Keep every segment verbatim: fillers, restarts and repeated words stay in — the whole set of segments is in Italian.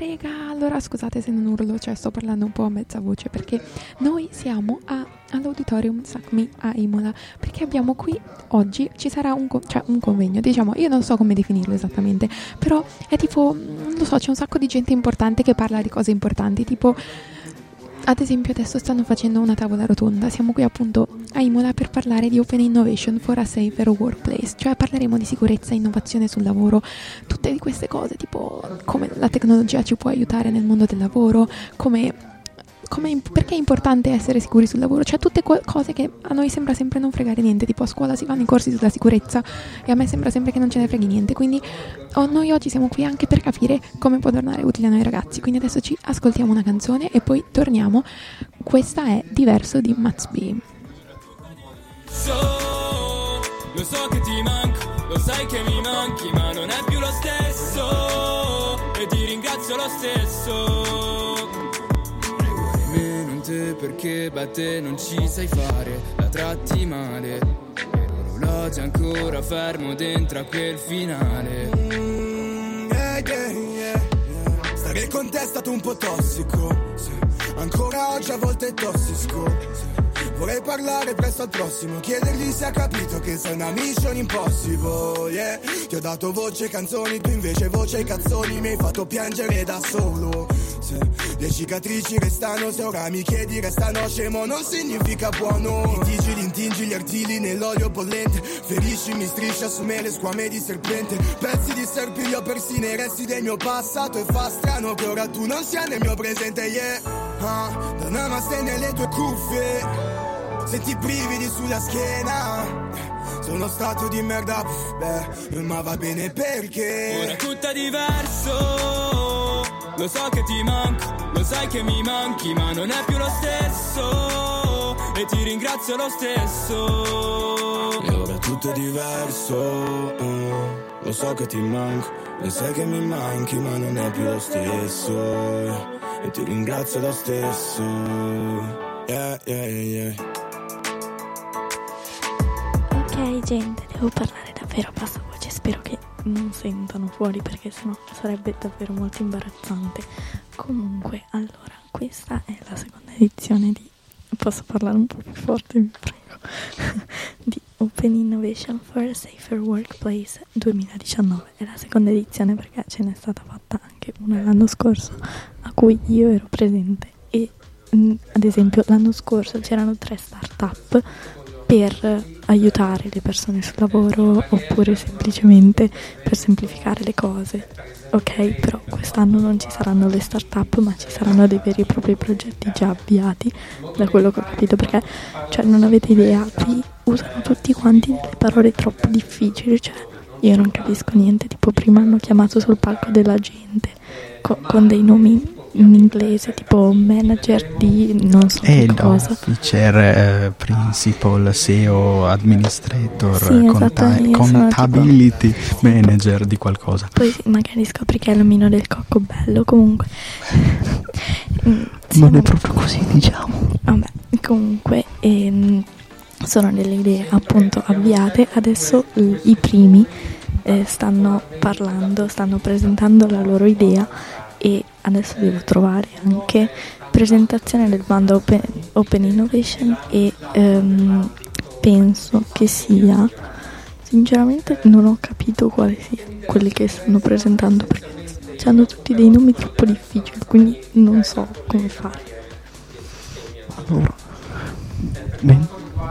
Rega, allora scusate se non urlo, cioè sto parlando un po' a mezza voce perché noi siamo a, all'Auditorium SACMI a Imola, perché abbiamo qui oggi, ci sarà un, co- cioè un convegno, diciamo, io non so come definirlo esattamente, però è tipo, non lo so, c'è un sacco di gente importante che parla di cose importanti, tipo... Ad esempio adesso stanno facendo una tavola rotonda, siamo qui appunto a Imola per parlare di Open Innovation for a Safer Workplace, cioè parleremo di sicurezza e innovazione sul lavoro, tutte di queste cose, tipo come la tecnologia ci può aiutare nel mondo del lavoro, come, come perché è importante essere sicuri sul lavoro, cioè tutte co- cose che a noi sembra sempre non fregare niente, tipo a scuola si fanno i corsi sulla sicurezza e a me sembra sempre che non ce ne freghi niente, quindi oh, noi oggi siamo qui anche per capire come può tornare utile a noi ragazzi, quindi adesso ci ascoltiamo una canzone e poi torniamo. Questa è Diverso di Mats B. So, lo so che ti manco, lo sai che mi manchi, ma non è più lo stesso e ti ringrazio lo stesso. Meno in te perché batte non ci sai fare, la tratti male, l'orologio è ancora fermo dentro a quel finale. Mm, yeah, yeah, yeah. Stare con te è stato un po' tossico, sì. Ancora oggi a volte è tossico, sì. Vorrei parlare presto al prossimo, chiedergli se ha capito che sei una mission impossible, yeah. Ti ho dato voce ai canzoni, tu invece voce ai cazzoni, mi hai fatto piangere da solo, sì. Le cicatrici restano, se ora mi chiedi restano, scemo non significa buono. Litigi, l'intingi, gli artigli nell'olio bollente, ferisci, mi striscia su me le squame di serpente, pezzi di serpiglio persino i resti del mio passato, e fa strano che ora tu non sia nel mio presente, yeah. Ah, da namaste nelle tue cuffie, senti i brividi sulla schiena, sono stato di merda, pff, beh, ma va bene perché ora tutto è diverso, lo so che ti manco, lo sai che mi manchi, ma non è più lo stesso e ti ringrazio lo stesso. E ora tutto è diverso, uh, lo so che ti manco, lo sai che mi manchi, ma non è più lo stesso e ti ringrazio lo stesso. Yeah, yeah, yeah. Ok gente, devo parlare davvero a bassa voce, spero che non sentano fuori perché sennò sarebbe davvero molto imbarazzante. Comunque, allora, questa è la seconda edizione di... Posso parlare un po' più forte, vi prego? Di Open Innovation for a Safer Workplace duemiladiciannove. È la seconda edizione perché ce n'è stata fatta anche una l'anno scorso a cui io ero presente e mh, ad esempio l'anno scorso c'erano tre start-up per aiutare le persone sul lavoro oppure semplicemente per semplificare le cose, ok? Però quest'anno non ci saranno le start-up ma ci saranno dei veri e propri progetti già avviati, da quello che ho capito, perché cioè non avete idea, qui usano tutti quanti delle parole troppo difficili, cioè io non capisco niente, tipo prima hanno chiamato sul palco della gente co- con dei nomi in inglese tipo manager di non so che Head cosa, officer, eh, principal, S E O, administrator, sì, conta- esatto, contability tipo... manager di qualcosa. Poi magari scopri che è l'omino del coccobello, comunque non è proprio così, diciamo. Vabbè, comunque ehm, sono delle idee appunto avviate, adesso i, i primi eh, stanno parlando, stanno presentando la loro idea e adesso devo trovare anche presentazione del bando Open, Open Innovation e ehm, penso che sia, sinceramente non ho capito quale sia quelli che stanno presentando perché hanno tutti dei nomi troppo difficili, quindi non so come fare. Allora, bene,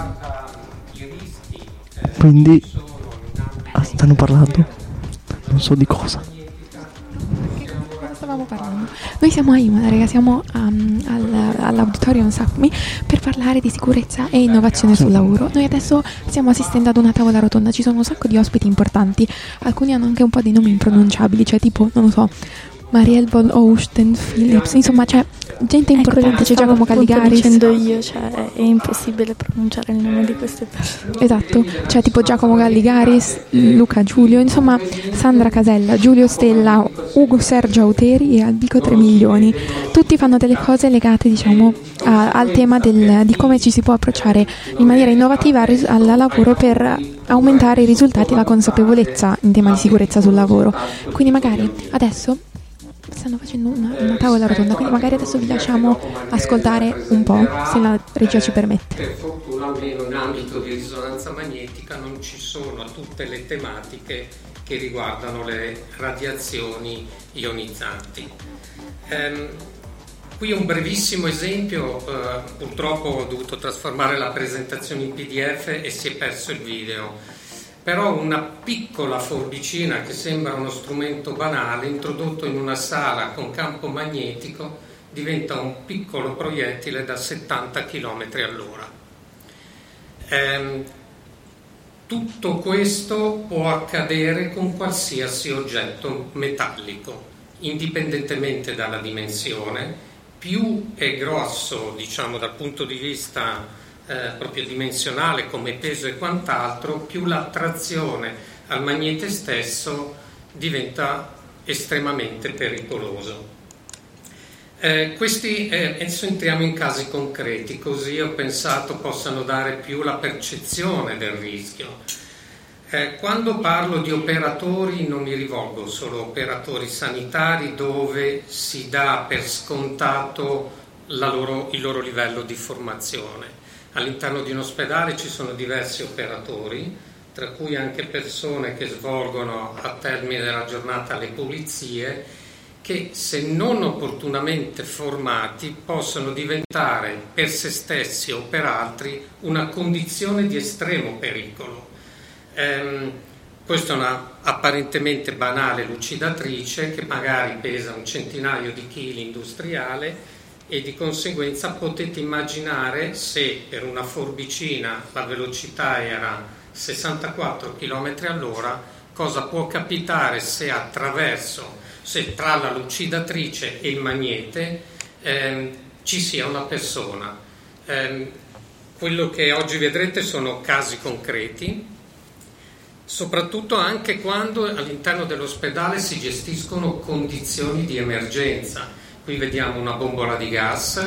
quindi ah, stanno parlando non so di cosa. Stavamo parlando. Noi siamo a Imola, raga, siamo um, al, all'Auditorium SACMI per parlare di sicurezza e innovazione sul lavoro. Noi adesso stiamo assistendo ad una tavola rotonda, ci sono un sacco di ospiti importanti, alcuni hanno anche un po' di nomi impronunciabili, cioè tipo, non lo so, Marielle von Osten Phillips, insomma c'è gente importante, ecco, c'è Giacomo Galligaris. Dicendo io, cioè è impossibile pronunciare il nome di queste persone. Esatto, c'è tipo Giacomo Galligaris, Luca Giulio, insomma Sandra Casella, Giulio Stella, Ugo Sergio Auteri e Albico tre milioni. Tutti fanno delle cose legate, diciamo, a, al tema del, di come ci si può approcciare in maniera innovativa al, al lavoro per aumentare i risultati e la consapevolezza in tema di sicurezza sul lavoro. Quindi magari adesso stanno facendo una, una tavola rotonda, quindi magari adesso vi lasciamo ascoltare un po', se la regia ci permette. Per fortuna, almeno in ambito di risonanza magnetica, non ci sono tutte le tematiche che riguardano le radiazioni ionizzanti. Ehm, qui un brevissimo esempio, eh, purtroppo ho dovuto trasformare la presentazione in P D F e si è perso il video. Però una piccola forbicina che sembra uno strumento banale, introdotto in una sala con campo magnetico, diventa un piccolo proiettile da settanta chilometri all'ora. Ehm, tutto questo può accadere con qualsiasi oggetto metallico, indipendentemente dalla dimensione. Più è grosso, diciamo, dal punto di vista Eh, proprio dimensionale come peso e quant'altro, più l'attrazione al magnete stesso diventa estremamente pericoloso. Eh, questi, eh, adesso entriamo in casi concreti, così ho pensato possano dare più la percezione del rischio. Eh, quando parlo di operatori non mi rivolgo solo a operatori sanitari dove si dà per scontato la loro, il loro livello di formazione. All'interno di un ospedale ci sono diversi operatori, tra cui anche persone che svolgono a termine della giornata le pulizie, che se non opportunamente formati possono diventare per se stessi o per altri una condizione di estremo pericolo. Ehm, questa è una apparentemente banale lucidatrice che magari pesa un centinaio di chili industriale, e di conseguenza potete immaginare se per una forbicina la velocità era sessantaquattro chilometri all'ora, cosa può capitare se attraverso, se tra la lucidatrice e il magnete ehm, ci sia una persona. Ehm, quello che oggi vedrete sono casi concreti, soprattutto anche quando all'interno dell'ospedale si gestiscono condizioni di emergenza. Qui vediamo una bombola di gas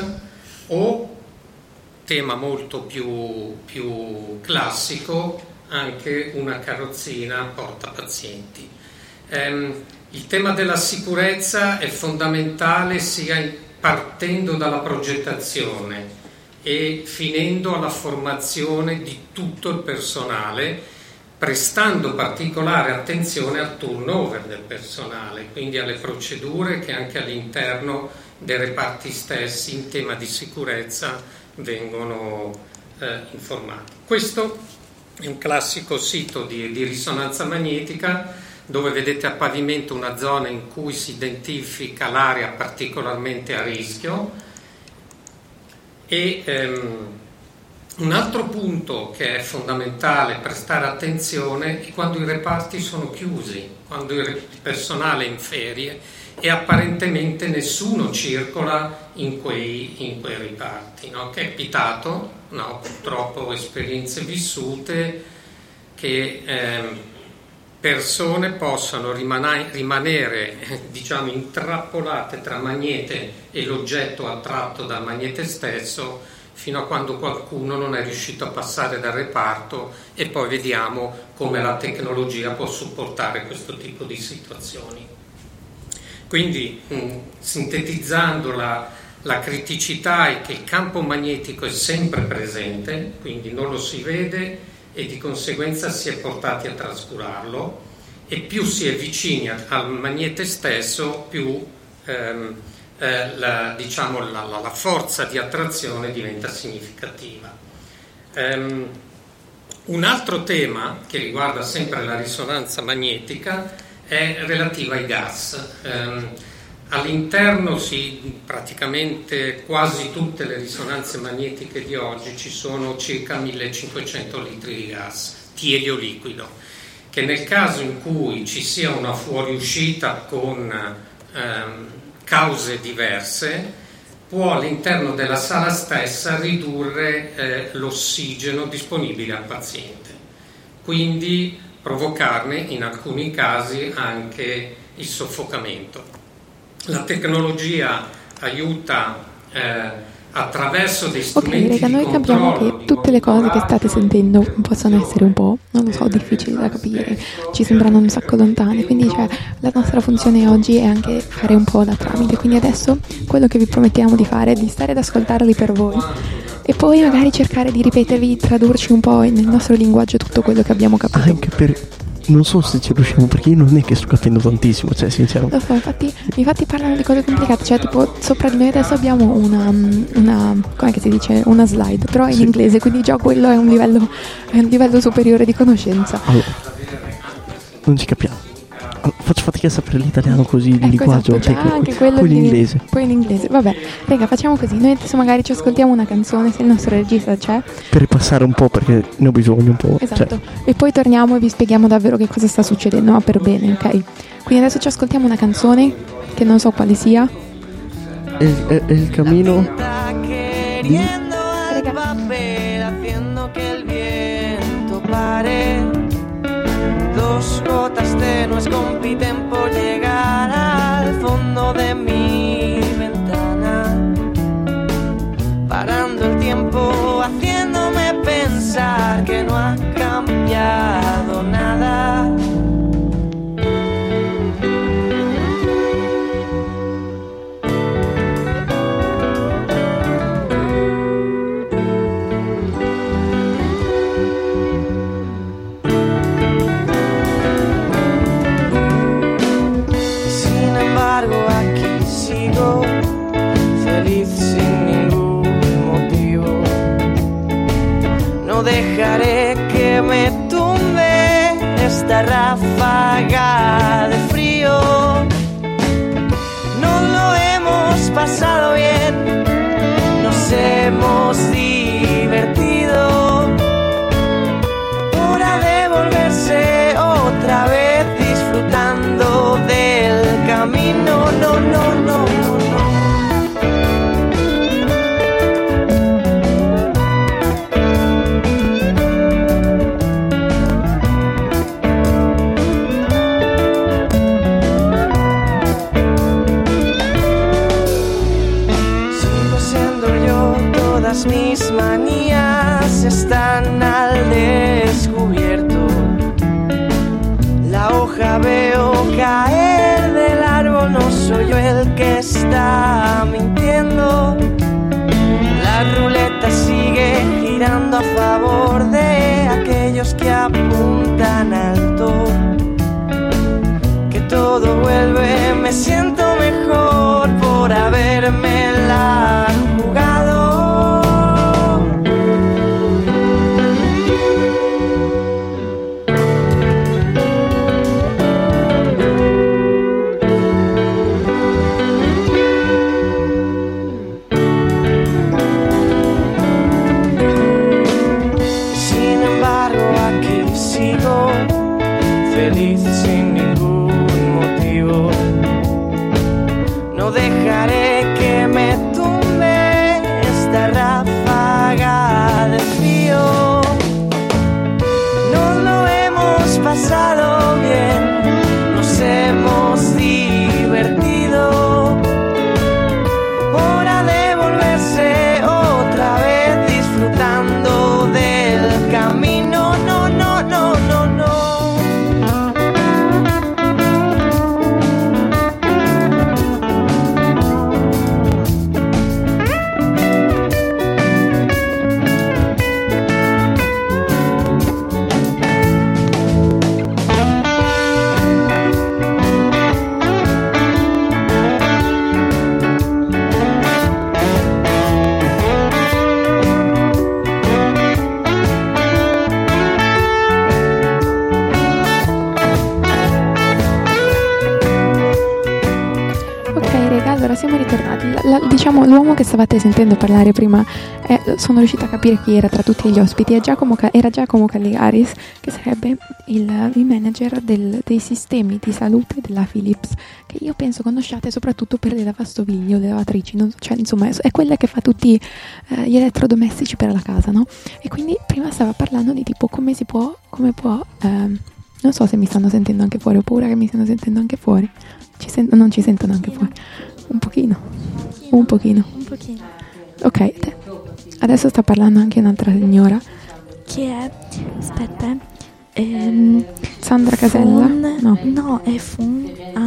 o, tema molto più, più classico, anche una carrozzina portapazienti. Ehm, il tema della sicurezza è fondamentale sia partendo dalla progettazione e finendo alla formazione di tutto il personale, prestando particolare attenzione al turnover del personale, quindi alle procedure che anche all'interno dei reparti stessi in tema di sicurezza vengono eh, informati. Questo è un classico sito di, di risonanza magnetica dove vedete a pavimento una zona in cui si identifica l'area particolarmente a rischio e ehm, un altro punto che è fondamentale prestare attenzione è quando i reparti sono chiusi, quando il personale è in ferie e apparentemente nessuno circola in quei, in quei reparti. No? Che è capitato, no, purtroppo esperienze vissute, che eh, persone possano rimane, rimanere eh, diciamo intrappolate tra magnete e l'oggetto attratto dal magnete stesso, fino a quando qualcuno non è riuscito a passare dal reparto, e poi vediamo come la tecnologia può supportare questo tipo di situazioni. Quindi, mh, sintetizzando, la, la criticità è che il campo magnetico è sempre presente, quindi non lo si vede e di conseguenza si è portati a trascurarlo, e più si è vicini al magnete stesso, più ehm, Eh, la, diciamo, la, la, la forza di attrazione diventa significativa. Um, un altro tema che riguarda sempre la risonanza magnetica è relativa ai gas. Um, all'interno si, praticamente quasi tutte le risonanze magnetiche di oggi ci sono circa millecinquecento litri di gas tiedio liquido, che nel caso in cui ci sia una fuoriuscita con um, cause diverse, può all'interno della sala stessa ridurre eh, l'ossigeno disponibile al paziente, quindi provocarne in alcuni casi anche il soffocamento. La tecnologia aiuta eh, attraverso dei strumenti okay, raga, di noi controllo capiamo che tutte le cose che state sentendo possono essere un po', non lo so, difficili da capire, ci sembrano un sacco lontane, quindi cioè, la nostra funzione oggi è anche fare un po' da tramite, quindi adesso quello che vi promettiamo di fare è di stare ad ascoltarli per voi e poi magari cercare di ripetervi, tradurci un po' nel nostro linguaggio tutto quello che abbiamo capito. Anche per... non so se ci riusciamo, perché io non è che sto capendo tantissimo, cioè sinceramente. Lo so, infatti, infatti parlano di cose complicate, cioè tipo sopra di noi adesso abbiamo una, una come che si dice, una slide, però in sì. inglese, quindi già quello è un livello, è un livello superiore di conoscenza. Allora, non ci capiamo. Allora, faccio fatica a sapere l'italiano così, il Ecco, linguaggio esatto, già tecnico, anche quello poi di- l'inglese. Poi in inglese, vabbè, raga, facciamo così, noi adesso magari ci ascoltiamo una canzone se il nostro regista c'è. Per ripassare un po', perché ne ho bisogno un po'. Esatto, Cioè, e poi torniamo e vi spieghiamo davvero che cosa sta succedendo, ma per bene, ok? Quindi adesso ci ascoltiamo una canzone che non so quale sia. è, è, è il cammino di... al papel haciendo que el viento pare. Dos gotas tenues compiten por llegar al fondo de mi ventana, parando el tiempo, haciéndome pensar que no ha cambiado nada. Feliz sin ningún motivo. No dejaré que me tumbe esta ráfaga de frío. No lo hemos pasado bien, nos hemos divertido. Hora de volverse otra vez disfrutando del camino. No, no, no. Mis manías están al descubierto. La hoja veo caer del árbol, no soy yo el que está mintiendo. La ruleta sigue girando a favor de aquellos que apuntan alto. Que todo vuelve, me siento mejor por haberme la jugado. Feliz sin ningún motivo. No dejaré que me tumbe esta ráfaga de frío. No lo hemos pasado bien, nos hemos divertido. Hora de volverse otra vez disfrutando del camino. No, no, no, no, no. Allora siamo ritornati. La, la, diciamo l'uomo che stavate sentendo parlare prima, eh, sono riuscita a capire chi era tra tutti gli ospiti. È Giacomo, era Giacomo Calligaris, che sarebbe il, il manager del, dei sistemi di salute della Philips, che io penso conosciate soprattutto per le lavastoviglie o le lavatrici, non, cioè insomma è, è quella che fa tutti eh, gli elettrodomestici per la casa, no? E quindi prima stava parlando di tipo come si può, come può ehm, non so se mi stanno sentendo anche fuori, ho paura che mi stiano sentendo anche fuori. Ci sen- non ci sentono anche fuori. Un pochino. Un pochino. Un pochino. Ok, te. adesso sta parlando anche un'altra signora. Che è, aspetta, ehm, Sandra Casella? Von, no. no, è von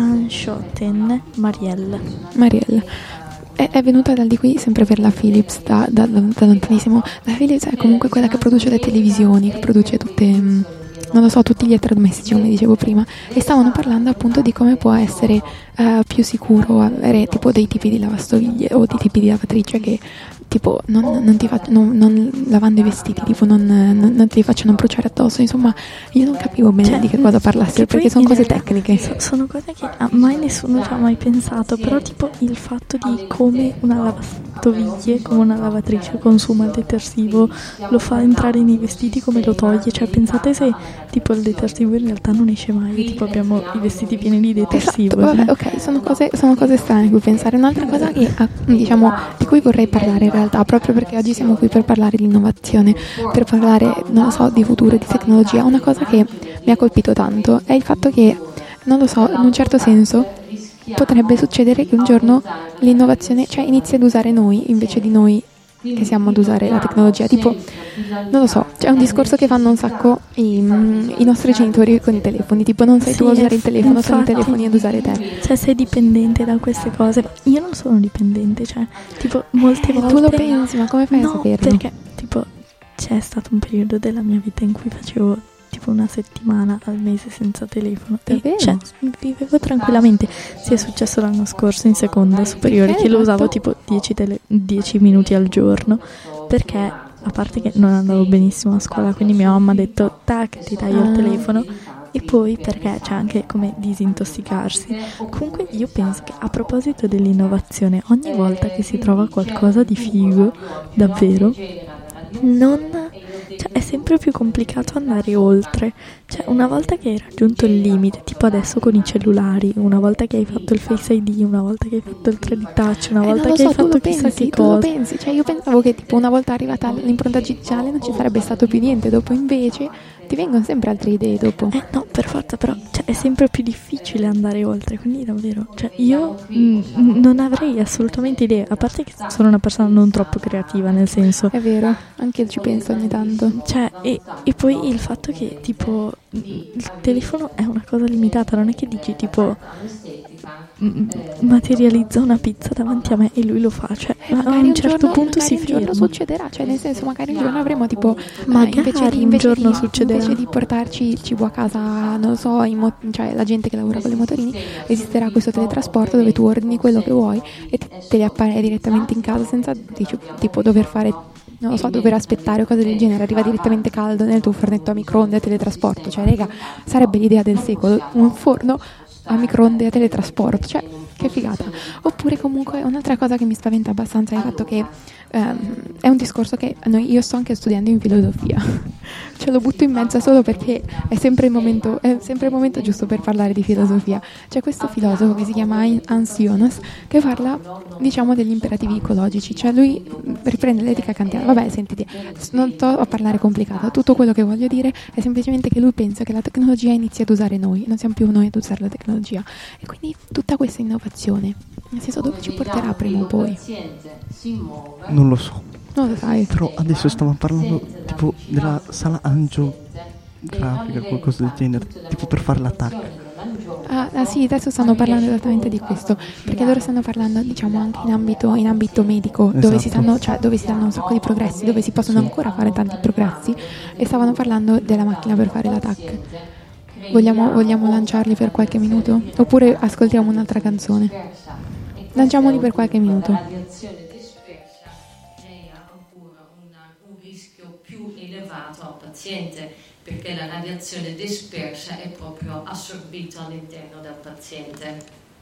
Anschoten Marielle. Mariella. È, è venuta dal di qui sempre per la Philips, da, da, da, da lontanissimo. La Philips è comunque quella che produce le televisioni, che produce tutte, non lo so, tutti gli elettrodomestici, come dicevo prima. E stavano parlando appunto di come può essere uh, più sicuro avere tipo dei tipi di lavastoviglie o dei tipi di lavatrice che tipo non, non ti faccio, non, non lavando i vestiti, tipo non, non, non ti facciano bruciare addosso. Insomma, io non capivo bene cioè, di che cosa parlassero, che perché sono cose tecniche. So, sono cose che a mai nessuno ci ha mai pensato, però tipo il fatto di come una lavastoviglie, come una lavatrice consuma il detersivo, lo fa entrare nei vestiti, come lo toglie. Cioè pensate se tipo il detersivo in realtà non esce mai, tipo abbiamo i vestiti pieni di detersivo. Esatto, vabbè, cioè. ok, sono cose, sono cose strane a cui pensare. Un'altra cosa che diciamo di cui vorrei parlare in realtà, proprio perché oggi siamo qui per parlare di innovazione, per parlare, non lo so, di futuro, di tecnologia. Una cosa che mi ha colpito tanto è il fatto che, non lo so, in un certo senso potrebbe succedere che un giorno l'innovazione, cioè inizi ad usare noi invece di noi che siamo ad usare la tecnologia. Tipo, non lo so, c'è un discorso che fanno un sacco i, i nostri genitori con i telefoni, tipo non sei Sì, tu a usare il telefono, infatti, sono i telefoni ad usare te. Cioè sei dipendente da queste cose. Io non sono dipendente, cioè tipo molte Eh, volte tu lo pensi, ma come fai no, a saperlo? perché tipo c'è stato un periodo della mia vita in cui facevo tipo una settimana al mese senza telefono. Davvero? E cioè vivevo tranquillamente. Sì, è successo l'anno scorso in seconda superiore, Perché che lo hai usavo fatto? tipo dieci, tele- dieci minuti al giorno, perché a parte che non andavo benissimo a scuola, quindi mia mamma ha detto tac, ti taglio il Ah. telefono. E poi perché c'è anche come disintossicarsi. Comunque io penso che a proposito dell'innovazione, ogni volta che si trova qualcosa di figo, davvero, non, cioè, è sempre più complicato andare oltre. Cioè una volta che hai raggiunto il limite, tipo adesso con i cellulari, una volta che hai fatto il Face I D, una volta che hai fatto il tre D Touch, una Eh, volta non lo che so, hai tu fatto lo chissà pensi, che tu lo cosa. pensi. Cioè io pensavo che tipo una volta arrivata l'impronta digitale non ci sarebbe stato più niente, dopo invece ti vengono sempre altre idee dopo. Eh no, per forza, però cioè, è sempre più difficile andare oltre, quindi davvero, cioè io mm, non avrei assolutamente idee, a parte che sono una persona non troppo creativa, nel senso, È vero, anche io ci penso ogni tanto. cioè, e, e poi il fatto che tipo il telefono è una cosa limitata, non è che dici tipo mm, materializza una pizza davanti a me e lui lo fa, cioè Eh, a magari un un certo giorno- punto si magari un giorno ferma. succederà, cioè nel senso magari un giorno avremo tipo eh, Magari invece di, un invece giorno di, succederà. invece di portarci il cibo a casa, non lo so, in mo- cioè la gente che lavora con le motorini, esisterà questo teletrasporto dove tu ordini quello che vuoi e te, te li appare direttamente in casa senza dici, tipo dover fare, non lo so, dover aspettare o cose del genere, arriva direttamente caldo nel tuo fornetto a microonde e teletrasporto. Cioè raga, sarebbe l'idea del secolo, un forno a microonde a teletrasporto, cioè che figata. Oppure comunque un'altra cosa che mi spaventa abbastanza è il fatto che ehm, è un discorso che noi, io sto anche studiando in filosofia, ce lo butto in mezzo solo perché è sempre il momento, è sempre il momento giusto per parlare di filosofia. C'è questo filosofo che si chiama Hans Jonas che parla, diciamo, degli imperativi ecologici, cioè lui riprende l'etica kantiana. Vabbè, sentite, non sto a parlare complicato, tutto quello che voglio dire è semplicemente che lui pensa che la tecnologia inizi ad usare noi, non siamo più noi ad usare la tecnologia, e quindi tutta questa innovazione, nel senso, dove ci porterà prima o poi? Non lo so. Non lo sai. Però adesso stavamo parlando tipo della sala angiografica, qualcosa del genere, tipo per fare l'attacco. Ah, ah sì, adesso stanno parlando esattamente di questo, perché loro stanno parlando, diciamo, anche in ambito, in ambito medico, dove si Esatto. stanno, cioè dove si danno un sacco di progressi, dove si possono ancora fare tanti progressi, e stavano parlando della macchina per fare l'attack. Vogliamo, vogliamo lanciarli per qualche minuto? Oppure ascoltiamo un'altra canzone? Lanciamoli per qualche minuto. Radiazione dispersa crea ancora una- un rischio più elevato al paziente, perché la radiazione dispersa è proprio assorbita all'interno del paziente.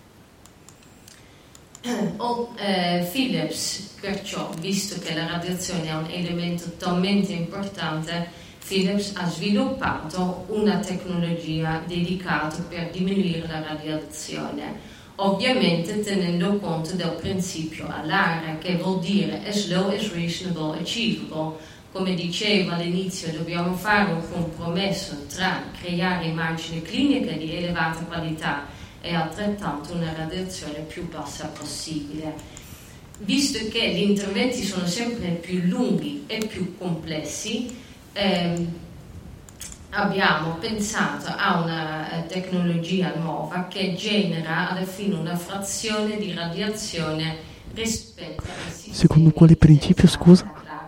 O, eh, Philips, perciò, visto che la radiazione è un elemento talmente importante, Philips ha sviluppato una tecnologia dedicata per diminuire la radiazione, ovviamente tenendo conto del principio alare, che vuol dire as low as reasonable achievable. Come dicevo all'inizio, dobbiamo fare un compromesso tra creare immagini cliniche di elevata qualità e altrettanto una radiazione più bassa possibile. visto che gli interventi sono sempre più lunghi e più complessi, ehm, abbiamo pensato a una eh, tecnologia nuova che genera alla fine una frazione di radiazione rispetto al sistema. Secondo quale principio, scusa?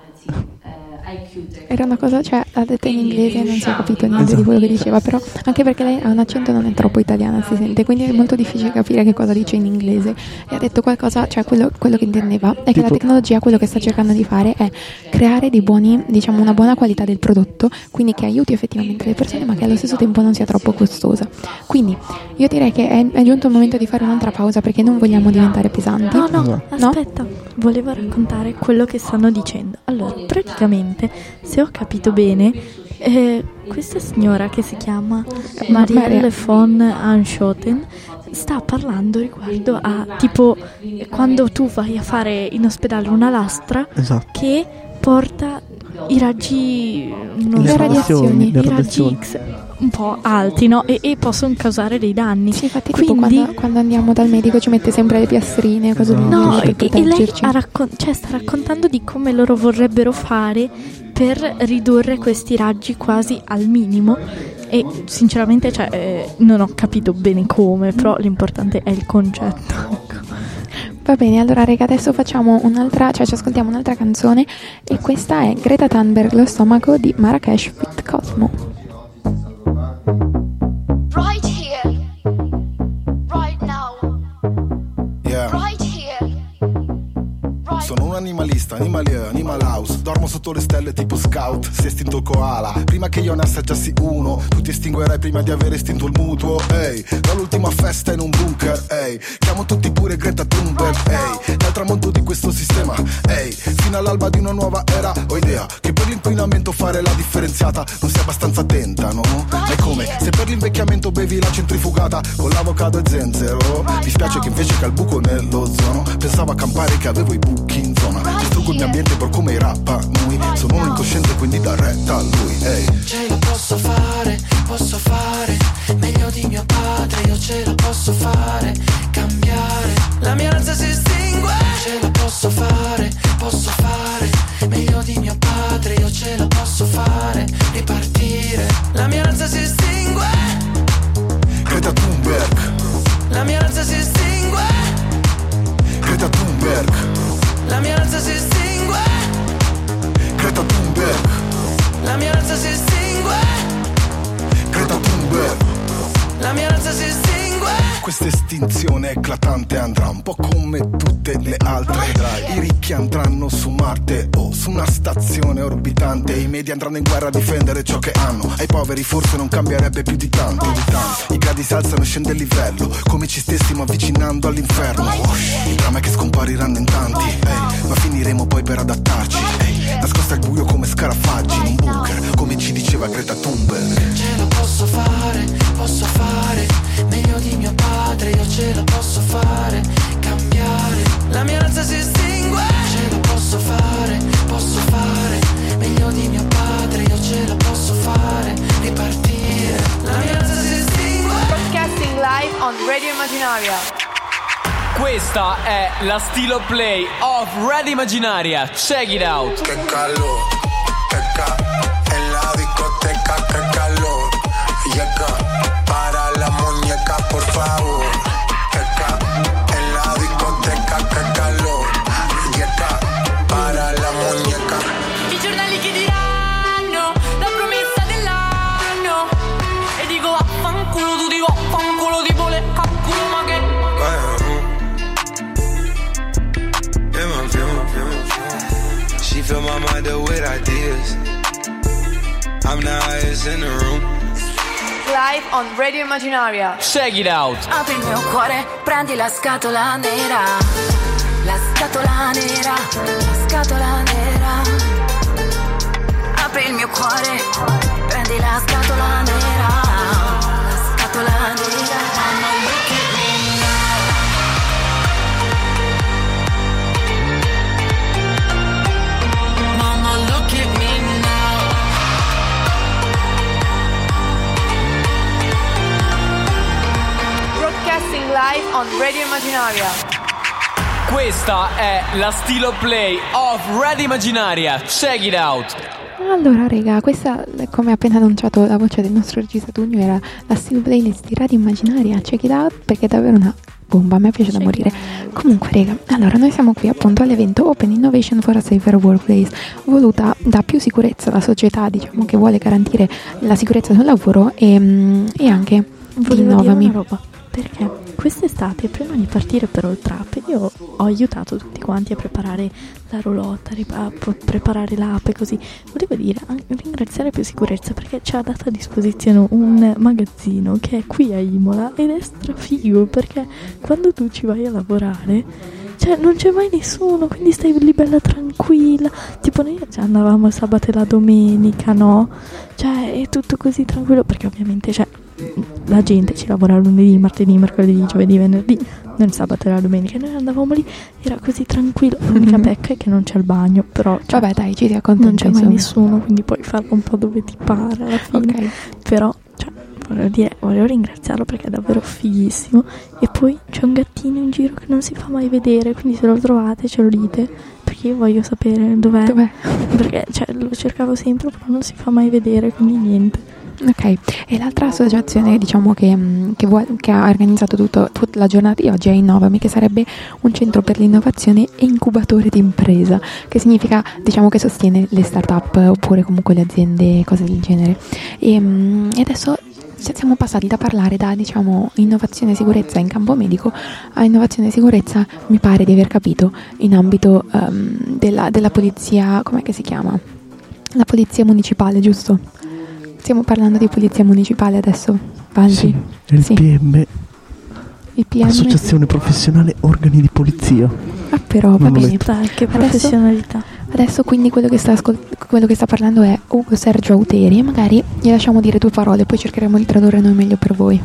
Era una cosa, cioè, l'ha detta in inglese e non si è capito niente di quello che diceva, però anche perché lei ha un accento non è troppo italiano, si sente, quindi è molto difficile capire che cosa dice in inglese. E ha detto qualcosa, cioè quello, quello che intendeva è che la tecnologia quello che sta cercando di fare è creare dei buoni, diciamo una buona qualità del prodotto, quindi che aiuti effettivamente le persone ma che allo stesso tempo non sia troppo costosa. Quindi io direi che è, è giunto il momento di fare un'altra pausa perché non vogliamo diventare pesanti. No, no, aspetta, no? Volevo raccontare quello che stanno dicendo. Allora, praticamente, se ho capito bene, eh, questa signora che si chiama Marielle von Anschoten sta parlando riguardo a tipo quando tu vai a fare in ospedale una lastra, esatto, che porta i raggi, non le so, radiazioni, i raggi X un po' alti, no? E, e possono causare dei danni. Sì, infatti quindi tipo quando, quando andiamo dal medico ci mette sempre le piastrine, cose esatto. del No, per e, e lei ha raccon- cioè, sta raccontando di come loro vorrebbero fare per ridurre questi raggi quasi al minimo. E sinceramente, cioè, eh, non ho capito bene come, però l'importante è il concetto. Va bene, allora raga, adesso facciamo un'altra, cioè ci ascoltiamo un'altra canzone e questa è Greta Thunberg, Lo stomaco di Marrakesh feat. Cosmo. Right here, right now, Yeah. right here, right. Sono un animalista, animalier, animal house. Dormo sotto le stelle tipo scout. Si è estinto il koala, prima che io ne assaggiassi uno. Tu ti estinguerai prima di aver estinto il mutuo. Ehi, dall'ultima festa in un bunker. Ehi, chiamo tutti pure Greta Thunberg. Ehi, dal tramonto di questo sistema. Ehi, fino all'alba di una nuova era. Ho idea che per l'inquinamento fare la differenziata non sia abbastanza attenta, no? È come se per l'invecchiamento bevi la centrifugata con l'avocado e zenzero. Mi spiace che invece che al buco nell'ozono pensavo a campare che avevo i buchi in zona. Distruggo il mio ambiente per come i rappa noi. Sono un incosciente quindi da retta a lui. Ehi, ce la posso fare, posso fare meglio di mio padre, io ce la posso fare, cambiare, la mia razza si estingue. Ce la posso fare, posso fare meglio di mio padre, io ce la posso fare, ripartire, la mia razza si estingue. Greta Thunberg, la mia razza si estingue. Greta Thunberg, la mia razza si estingue. Greta Thunberg, la mia razza si estingue. Greta Thunberg, la mia razza si estingue. questa estinzione eclatante andrà un po' come tutte le altre. I ricchi andranno su Marte o su una stazione orbitante. I media andranno in guerra a difendere ciò che hanno. Ai poveri forse non cambierebbe più di tanto, di tanto. I gradi si alzano e scende il livello, come ci stessimo avvicinando all'inferno. Il dramma è che scompariranno in tanti, ehi, ma finiremo poi per adattarci, ehi, nascosta al buio come scarafaggi in un bunker, come ci diceva Greta Thunberg. Ce la posso fare, posso fare meglio di mio padre, io ce la posso fare, cambiare, la mia razza si estingue. Ce la posso fare, posso fare meglio di mio padre, io ce la posso fare, ripartire, la mia razza si estingue. Broadcasting live on Radio Immaginaria. Questa è la Stilo Play of Radio Immaginaria. Check it out. Che calor, che ca, en la discoteca, que calor. Llega para la muñeca, por favor. Que ca, en la discoteca, que calor. Llega para la muñeca. I giornali che diranno la promessa dell'anno e dico vaffanculo, tu dico vaffanculo, tipo le cacculo, ma che She fill my mind up with ideas. I'm the highest in the room. Live on Radio Immaginaria. Check it out. apri il mio cuore, prendi la scatola nera, la scatola nera, la scatola nera. Apri il mio cuore, prendi la scatola nera, la scatola nera. Mama, look at me now. Mama, look at me now. Broadcasting live on Radio Immaginaria. Questa è la Stilo Play of Radio Immaginaria. Check it out. Allora raga, questa, come ha appena annunciato la voce del nostro regista Tugno, era la Stilo Playlist di Radio Immaginaria. Check it out, perché è davvero una bomba, a me piace da morire. Comunque raga, allora noi siamo qui appunto all'evento Open Innovation for a Safer Workplace, voluta da più sicurezza alla società, diciamo, che vuole garantire la sicurezza sul lavoro e, e anche Volevo innovami. dire una roba, perché quest'estate, prima di partire per All Trap, io ho aiutato tutti quanti a preparare la roulotte, a preparare l'app e così. Volevo dire, anche ringraziare più sicurezza, perché ci ha dato a disposizione un magazzino che è qui a Imola ed è strafigo, perché quando tu ci vai a lavorare, cioè non c'è mai nessuno, quindi stai lì bella tranquilla. Tipo noi cioè, andavamo il sabato e la domenica, no? Cioè è tutto così tranquillo, perché ovviamente cioè la gente ci lavora lunedì, martedì, mercoledì, giovedì, venerdì, non il sabato e la domenica. Noi andavamo lì, era così tranquillo. L'unica pecca è che non c'è il bagno, però cioè, vabbè dai, ci ti accontenti, non c'è insomma. mai nessuno, quindi puoi farlo un po' dove ti pare alla fine. Ok. Però cioè volevo dire, volevo ringraziarlo perché è davvero fighissimo. E poi c'è un gattino in giro che non si fa mai vedere, quindi se lo trovate ce lo dite, perché io voglio sapere dov'è, dov'è? Perché cioè, lo cercavo sempre però non si fa mai vedere, quindi niente. Ok, e l'altra associazione diciamo che, che, vuole, che ha organizzato tutto, tutta la giornata di oggi è Innovami, che sarebbe un centro per l'innovazione e incubatore di impresa, che significa diciamo che sostiene le start-up oppure comunque le aziende, cose del genere. E, e adesso siamo passati da parlare da diciamo innovazione e sicurezza in campo medico a innovazione e sicurezza, mi pare di aver capito, in ambito um, della, della polizia, com'è che si chiama? La polizia municipale, giusto? Stiamo parlando di polizia municipale adesso, Valdi? Sì, il Sì. P M, Il P M. Associazione Professionale Organi di Polizia. Ah però, va Non l'ho bene. letto. Dai, che Adesso- professionalità. Adesso quindi quello che sta, ascol- quello che sta parlando è Ugo Sergio Auteri, e magari gli lasciamo dire due parole, poi cercheremo di tradurre noi meglio per voi.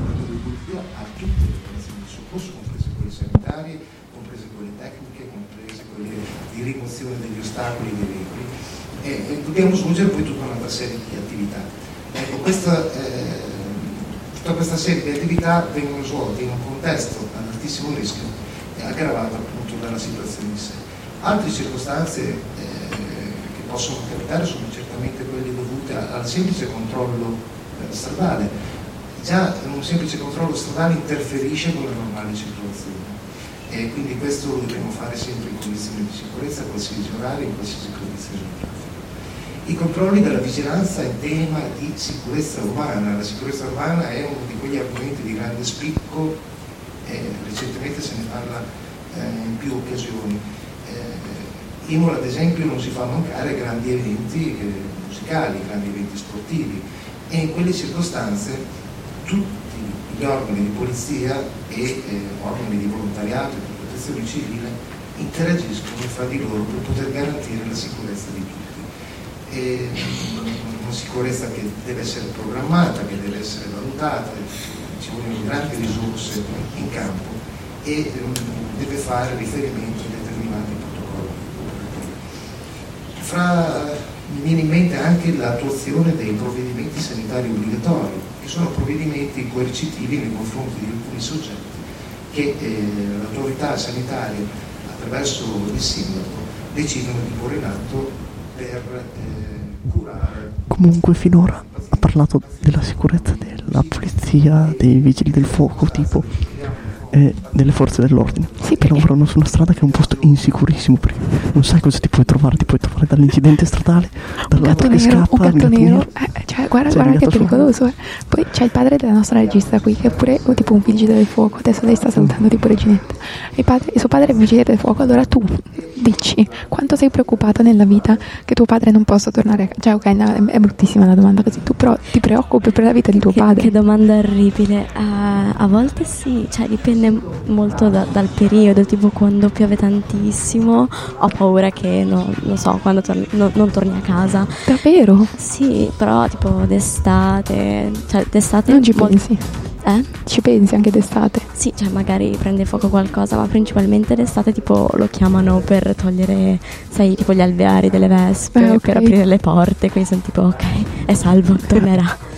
sanitarie, comprese quelle tecniche, comprese quelle di rimozione degli ostacoli dei veicoli, e, e dobbiamo svolgere poi tutta un'altra serie di attività. Ecco, questa, eh, tutta questa serie di attività vengono svolte in un contesto ad altissimo rischio e aggravato appunto dalla situazione in sé. Altre circostanze eh, che possono capitare sono certamente quelle dovute a- al semplice controllo eh, stradale. Già un semplice controllo stradale interferisce con la normale circolazione e quindi questo lo dobbiamo fare sempre in condizioni di sicurezza, a qualsiasi orario, in qualsiasi condizione di traffico. I controlli della vigilanza è tema di sicurezza urbana. La sicurezza urbana è uno di quegli argomenti di grande spicco, eh, recentemente se ne parla eh, in più occasioni. Eh, Imola ad esempio non si fa mancare grandi eventi eh, musicali, grandi eventi sportivi, e in quelle circostanze tutti gli organi di polizia e eh, organi di volontariato e di protezione civile interagiscono fra di loro per poter garantire la sicurezza di tutti. E una sicurezza che deve essere programmata, che deve essere valutata, ci vogliono grandi risorse in campo e deve fare riferimento a determinati protocolli. Fra, mi viene in mente anche l'attuazione dei provvedimenti sanitari obbligatori, che sono provvedimenti coercitivi nei confronti di alcuni soggetti che eh, l'autorità sanitaria attraverso il sindaco decidono di porre in atto per eh, curare. Comunque finora ha parlato della sicurezza della polizia, dei vigili del fuoco, tipo, e delle forze dell'ordine, sì, che lavorano su una strada che è un posto insicurissimo, perché non sai cosa ti puoi trovare, ti puoi trovare dall'incidente stradale, dall'altro che nero, scappa, un gatto il gatto nero, nero. eh, cioè guarda, Cioè, guarda che legato al pericoloso, eh. Poi c'è il padre della nostra regista qui, che è pure oh, tipo un vigile del fuoco, adesso lei sta salutando tipo Reginetta, e padre, e suo padre è vigile del fuoco. Allora tu dici, quanto sei preoccupato nella vita che tuo padre non possa tornare a casa? Cioè ok, no, è, è bruttissima la domanda così, tu però ti preoccupi per la vita di tuo Che, padre? che domanda orribile. Uh, a volte sì, cioè dipende molto da- dal periodo, tipo quando piove tantissimo ho paura che no, non so, quando tor- no- non torni a casa. Davvero? Sì, però tipo d'estate, cioè d'estate Non ci mol- pensi? Eh? Ci pensi anche d'estate? Sì, cioè magari prende fuoco qualcosa, ma principalmente d'estate tipo lo chiamano per togliere, sai, tipo gli alveari delle vespe, Eh, ok. per aprire le porte, quindi sono tipo ok, è salvo, tornerà.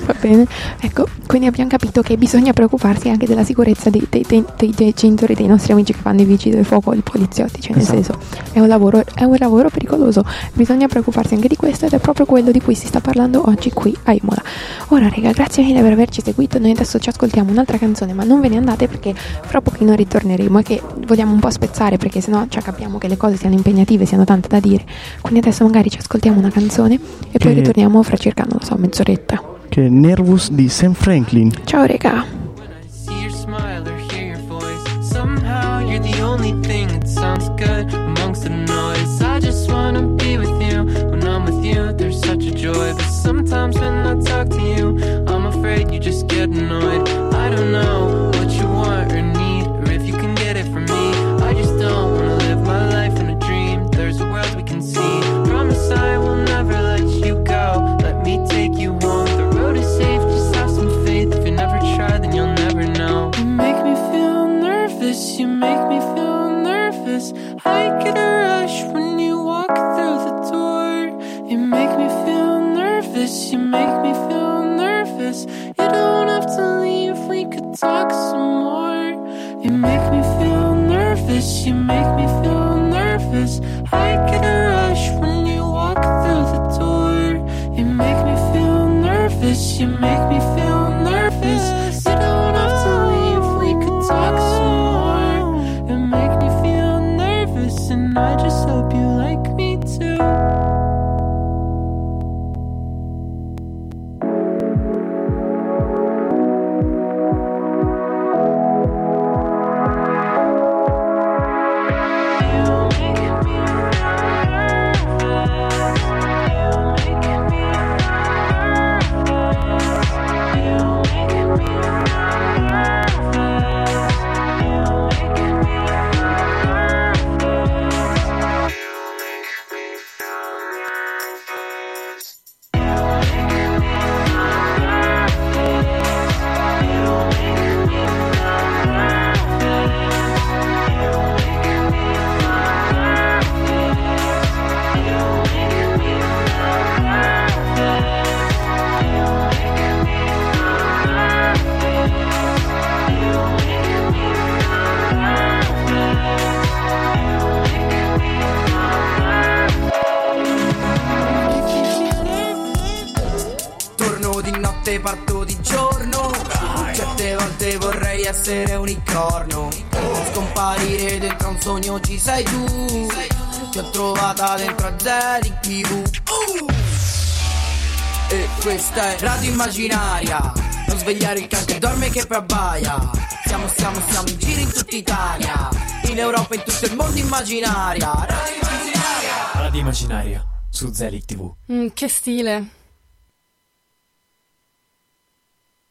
Va bene, ecco, quindi abbiamo capito che bisogna preoccuparsi anche della sicurezza dei, dei, dei, dei, dei genitori, dei nostri amici che fanno i vigili del fuoco, i poliziotti, cioè Esatto. nel senso è un lavoro, è un lavoro pericoloso, bisogna preoccuparsi anche di questo ed è proprio quello di cui si sta parlando oggi qui a Imola. Ora raga, grazie mille per averci seguito, noi adesso ci ascoltiamo un'altra canzone, ma non ve ne andate perché fra pochino ritorneremo e che vogliamo un po' spezzare perché sennò cioè, capiamo che le cose siano impegnative, siano tante da dire, quindi adesso magari ci ascoltiamo una canzone e poi Che- ritorniamo fra circa, non lo so, mezz'oretta. Che è Nervous di Sam Franklin. Ciao raga. See your smile or hear your voice. Somehow you're the only thing that sounds good amongst the noise. I just wanna be with you. When I'm with you, there's such a joy. But sometimes when I talk to you, I'm afraid you just get annoyed. I don't know what you want or need, or if you can get it from me. I just don't wanna live my life in a dream. There's a world we can see. Promise I will never let you go. Let me take you home. The road is safe, just have some faith. If you never try, then you'll never know. You make me feel nervous, you make me feel nervous. I get a rush when you walk through the door. You make me feel nervous, you make me feel nervous. You don't have to leave, we could talk some more. You make me feel nervous, you make me feel nervous. I get a rush when you walk through the door. You make me feel nervous, you make me feel nervous. You don't have to leave, we could talk some more. You make me feel nervous, and I just hope you like me too. Torno di notte, parto di giorno. Certe volte vorrei essere unicorno. Scomparire dentro un sogno ci sei tu. Ti ho trovata dentro a Zeri T V. E questa è Radio Immaginaria. Non svegliare il can che dorme che poi abbaia. Siamo, siamo, siamo in giro in tutta Italia, in Europa e in tutto il mondo immaginaria. Radio Immaginaria. Radio Immaginaria su Zelig T V. Mm, che stile.